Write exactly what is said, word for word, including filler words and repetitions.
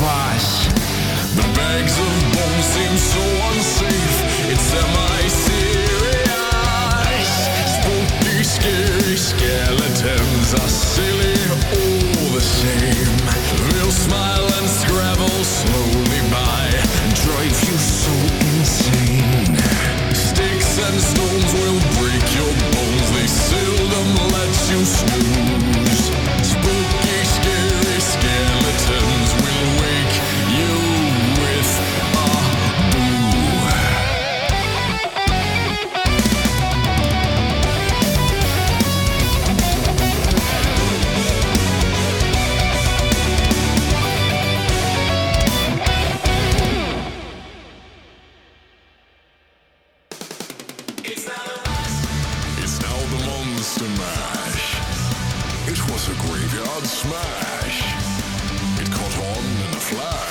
fast. The bags of bones seem so unsafe. It's semi-serious. Spooky, scary skeletons are silly all the same. They'll smile and scrabble slowly by, drive you so insane. Sticks and stones will break your bones. They seldom let you snooze. Spooky, scary skeletons will wake you with a boo. It's now the Monster Mash. It was a graveyard smash. It caught on in a flash.